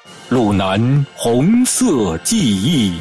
鲁南红色记忆。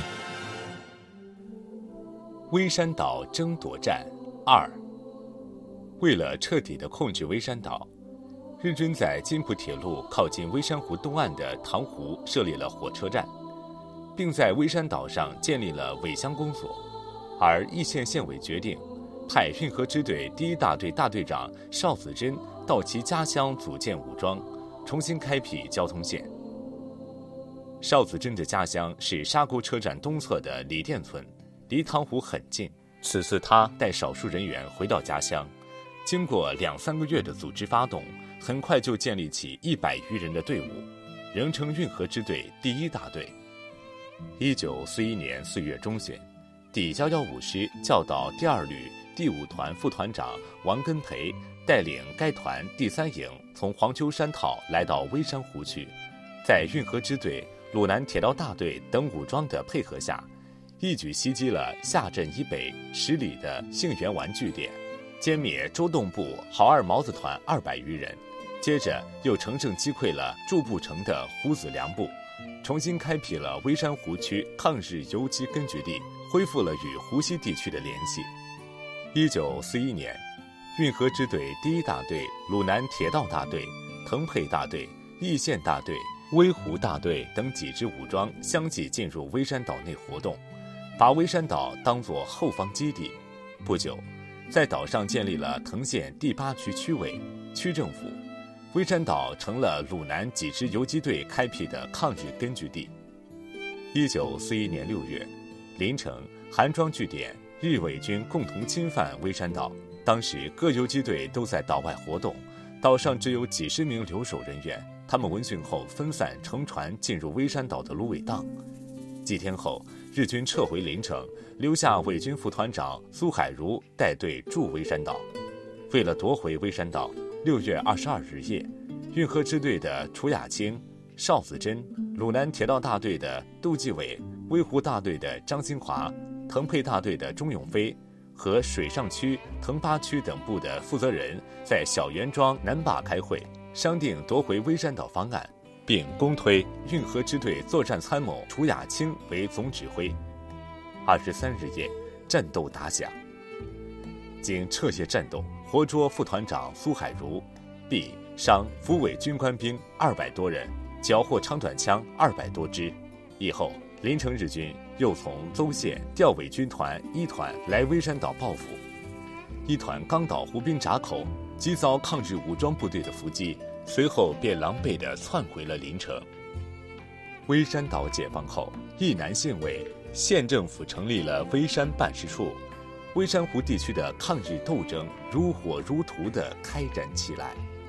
微山岛争夺战2。为了彻底地控制微山岛，日军在津浦铁路靠近微山湖东岸的塘湖设立了火车站，并在微山岛上建立了尾乡公所。而义县县委决定派运河支队第1大队大队长邵子珍到其家乡组建武装，重新开辟交通线。邵子珍的家乡是沙沟车站东侧的李店村，离塘湖很近。此次他带少数人员回到家乡，经过2-3个月的组织发动，很快就建立起100余人的队伍，仍称运河支队第1大队。1941年4月中旬，第115师教导第2旅第5团副团长王根培带领该团第3营从黄丘山套来到微山湖区，在运河支队、鲁南铁道大队等武装的配合下，一举袭击了下镇以北10里的杏园湾据点，歼灭周栋部郝二毛子团200余人。接着又乘胜击溃了驻步城的胡子良部，重新开辟了微山湖区抗日游击根据地，恢复了与湖西地区的联系。1941年，运河支队第1大队、鲁南铁道大队、腾沛大队、义县大队、威湖大队等几支武装相继进入微山岛内活动，把微山岛当作后方基地。不久，在岛上建立了藤县第8区区委、区政府，微山岛成了鲁南几支游击队开辟的抗日根据地。1941年6月，临城、韩庄据点日伪军共同侵犯微山岛，当时各游击队都在岛外活动，岛上只有几十名留守人员，他们闻讯后分散乘船进入微山岛的芦苇荡。几天后，日军撤回临城，留下伪军副团长苏海如带队驻微山岛。为了夺回微山岛，6月22日夜，运河支队的楚雅清、邵子珍、鲁南铁道大队的杜继伟、威湖大队的张新华、腾沛大队的钟永飞和水上区、腾八区等部的负责人在小园庄南坝开会，商定夺回微山岛方案，并公推运河支队作战参谋楚雅清为总指挥。23日夜，战斗打响，经彻夜战斗，活捉副团长苏海如，毙伤俘伪军官兵200多人，缴获长短枪200多支。以后，临城日军又从邹县调伪军团1团来微山岛报复。1团刚到湖滨闸口，即遭抗日武装部队的伏击，随后便狼狈地窜回了临城。微山岛解放后，义南县委、县政府成立了微山办事处，微山湖地区的抗日斗争如火如荼地开展起来。